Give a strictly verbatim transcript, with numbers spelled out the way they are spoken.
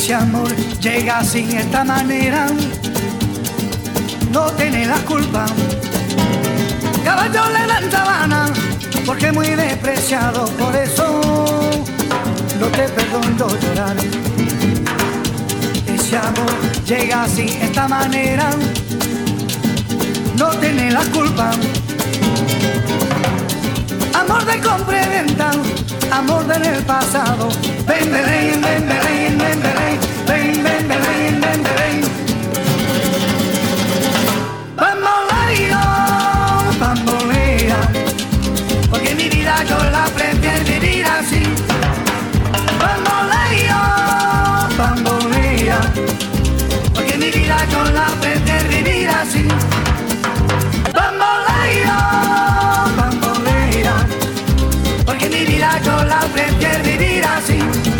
Ese amor llega así, esta manera, no tiene la culpa. Caballo le dan sabana, porque es muy despreciado, por eso no te perdono llorar. Ese amor llega así, esta manera, no tiene la culpa. Amor de compra y venta, amor del pasado. Ven, ven, ven, ven, ven, ven, ven, ven, ven, ven, ven, ven. Bamboleo, bambolea, porque mi vida yo la prefiero vivir así. Bamboleo, bambolea, porque mi vida yo la prefiero vivir así. Bamboleo, bambolea, porque mi vida yo la prefiero vivir así.